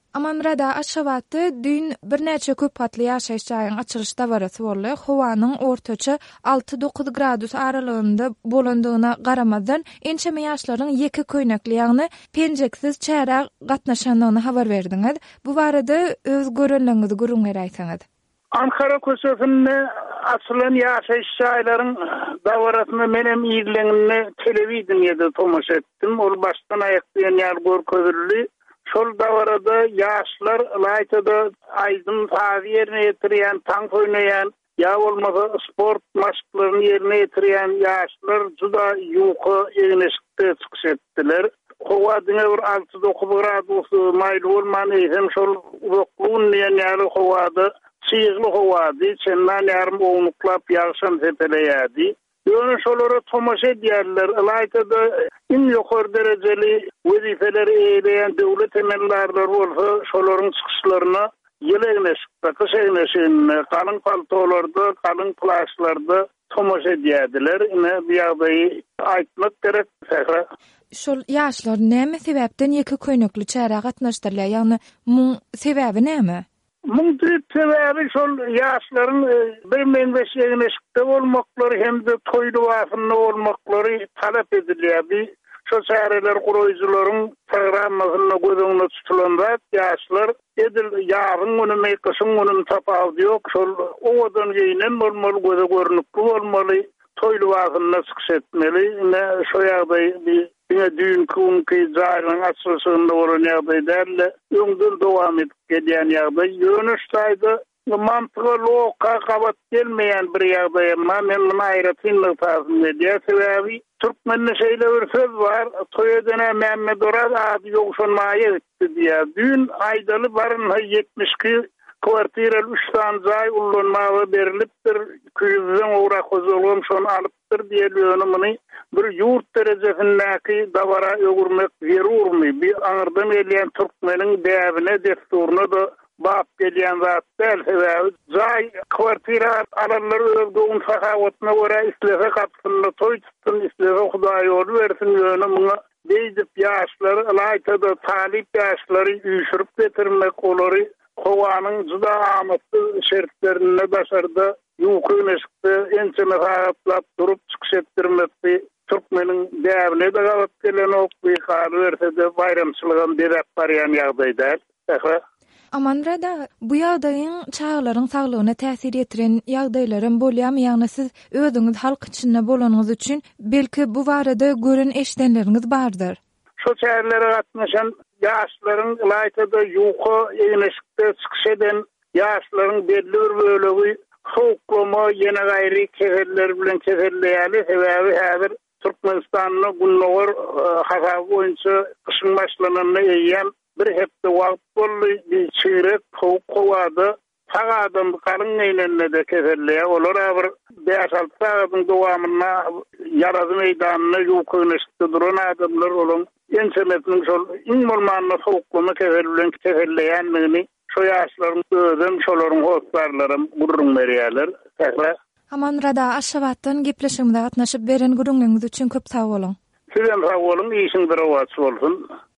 Amanrada Aşgabatda dün bir näçe köp katly ýaşaýyş jaýyň açylyş dawarasy boldy. Howanyň ortaça 6-9 gradus aralygynda bolandygyna garamadan ençeme ýaşlaryň ýeki köýnekli ýagny penjeksiz çärak gatnaşandygyny habar berdiňiz. Bu barada öz görenleňizi gurrun geraýsaňyz. Ankara köşesinde açılan ýaşaýyş jaýlaryň dawarasyny menem ýygyleňini telewizionyada tomaşa etdim. Ol başdan aýakdaýan ýar görkezildi. Şol dawarada ýaşlar laýtada aýdym tazy ýerine ýetirýän, tank oýnaýan, ýa bolmasa sport maşklaryny ýerine ýetirýän ýaşlar juda ýuky egneşikde çykşetdiler. Howa diňe bir 6-9 gradus maýly bolman hem şol uzaklygyny diýen ýaly howada çyýgly howady, çendan ýarym oňuklap ýagşan tepeleýärdi. Ýöne şolara tomaşa edýärler. Laýtada in ýokary derejeli wezifeleri eýleýän döwlet emellerler bolsa, şolaryň çykyşlaryna ýelegneşikde, kysegneşikde, kalyň paltolarda, kalyň plaşlarda tomaşa edýärdiler. Ine bu ýagdaýy aýtmak gerek. Şol ýaşlar näme sebäpden ýeki köýnekli çärak gatnaşdyrlar? Ýagny muň sebäbi näme? Muntip sebebi şol ýaşlaryň bir menbeşigine bolmaklary hemde toýlu wagtynda bolmaklary talap edilýär. Şo şäherler guruýjularyň programasyna gözüňde tutulanda ýaşlar edil ýaryň öňe kysyn öňe tapawdy ýok. Şol owadan geýnen bolmaly göze görnükli bolmaly, toýlu wagtynda çykşetmeli. Ine şo ýagdaý Yine düğün kumki zahirin açılışında olan ýagdaýda öňden dowam edip gelýän ýagdaý. Ýönüşdaýda mantygy loka gabat gelmeýän bir ýagdaý. Men muny aýratynlyk taýdan edýär. Sebäbi türkmenne şeýle bir söz bar. Toýadana Mehmet Oraz ady ýokşanmaýa etdi diýär. Düň aýdaly baryn 72 kwartira 3 tan jaý ullanmagy berilipdir. Küýüzden ora kozulgum şonu alypdyr diýilýär. Muny bir ýurt derejesindäki dawara öwürmek zerurmy? Bir aňyrdan gelýän türkmeniň däbine, desturuny da bap gelýän zat däl. Jaý kwartira alanlar öwrüň sahawatyna görä islese kapsyny toý tutun, islese Hudaý ýol bersin ýöne muňa beýdip ýaşlar laýtada talip ýaşlary üýşürip getirmek olary howanyň juda amatly şertlerine başardy. Ýukyneşikde ençeme haýatlap durup çykşetdirmekdi. Türkmeniň däwine de galat gelen okby hal bersede bayramçylygyň berip barýan ýagdaýda. Amanrada bu ýagdaýyň çağlaryň saglygyna täsir etiren ýagdaýlarym bolýarmy? Ýagny siz özüňiz halk içinde bolanyňyz üçin belki bu barada gören eşdenleriniz bardyr. Şo çäherlere gatnaşan ýaşlaryň laýtada ýuky egneşikde çykşeden ýaşlaryň belli bir bölegi soğuklama ýene gaýry kefeller bilen kefelleýäli. Sebäbi häzir Türkmenistanyň günler hasab boýunça kışyn başlananyny eýýän bir hepde wagt boldy. Bir çeyrek soğuk howada tagadan kalyň eýlenle de kefelleýär. Olar bir 5-6 sagatyň dowamyna ýarazy meýdanyna ýukyneşikde duran adamlar bolan ençemetiniň şol iň bolmanyna soğuklama kefel bilen kefelleýänligini şo ýaşlaryň özüm şolaryň hostarlarym gurrun berýärler. Amanrada Aşgabatdan gepleşigimde gatnaşyp beren gurrunlygyňyz üçin köp sag bolun. Sizem sag bolun, işiň bir awat bolsun.